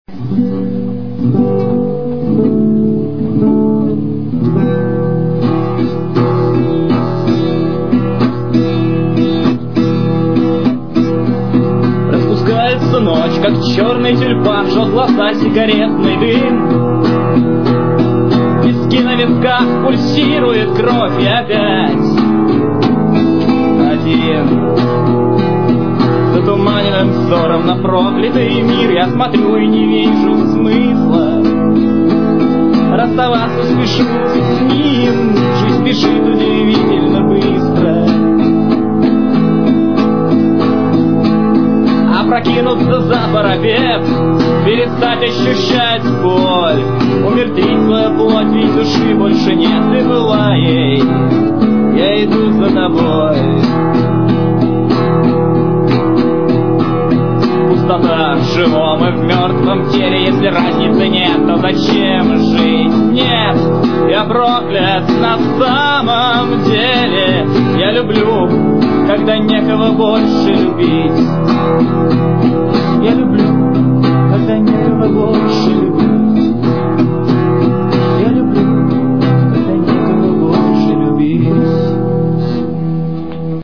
Распускается ночь, как черный тюльпан, жжет глаза сигаретный дым. Виски на висках, пульсирует кровь, и опять один. Затуманенным взором на проклятый мир я смотрю и не вижу смысла. Расставаться спешу с ним, жизнь спешит удивительно быстро. Опрокинуться за парапет, перестать ощущать боль, умертвить свою плоть, ведь души больше нет, ты была ей, я иду за тобой. Пустота в живом и в мертвом теле, если разницы нет, то зачем жить? Нет, я проклят на самом деле. Я люблю, когда некого больше любить.